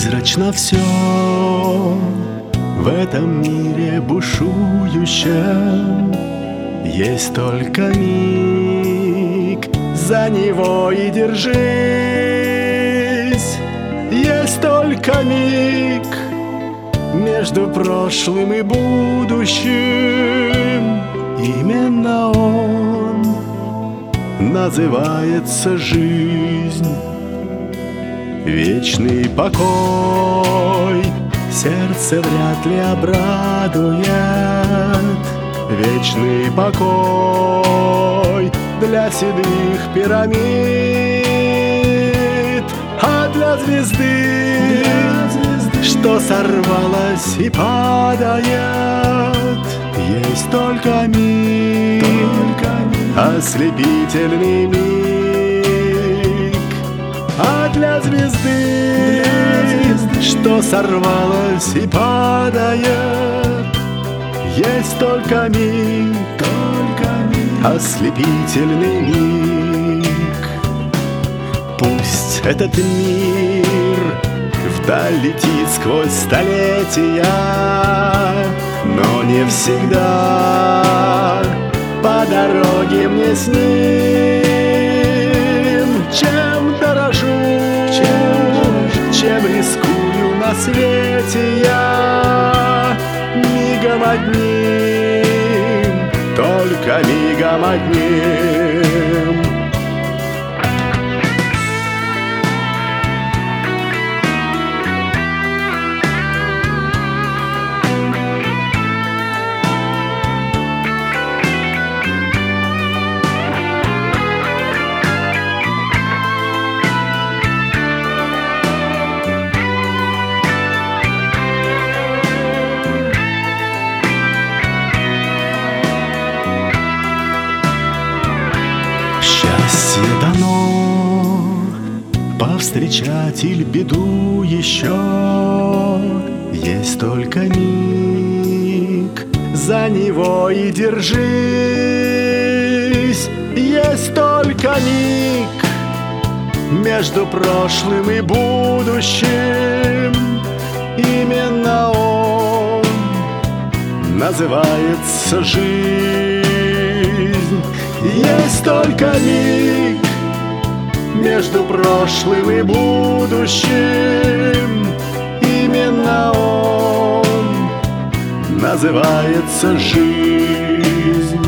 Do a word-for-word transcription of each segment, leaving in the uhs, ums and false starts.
Призрачно все в этом мире бушующем. Есть только миг, за него и держись. Есть только миг между прошлым и будущим. Именно он называется жизнь. Вечный покой сердце вряд ли обрадует. Вечный покой для седых пирамид, а для звезды, что сорвалась и падает, есть только миг, ослепительный миг. А для звезды, что сорвалась и падает, есть только миг, ослепительный миг. Пусть этот мир вдаль летит сквозь столетия, но не всегда по дороге мне с ним. Чем дорожу, чем рискую на свете я, мигом одним, только мигом одним. Счастье дано повстречать или беду еще. Есть только миг, за него и держись. Есть только миг между прошлым и будущим. Именно он называется жизнь. Есть только миг между прошлым и будущим. Именно он называется жизнь.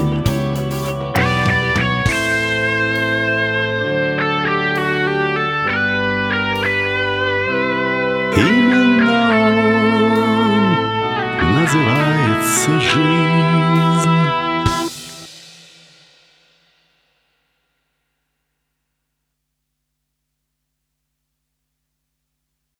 Именно он называется жизнь.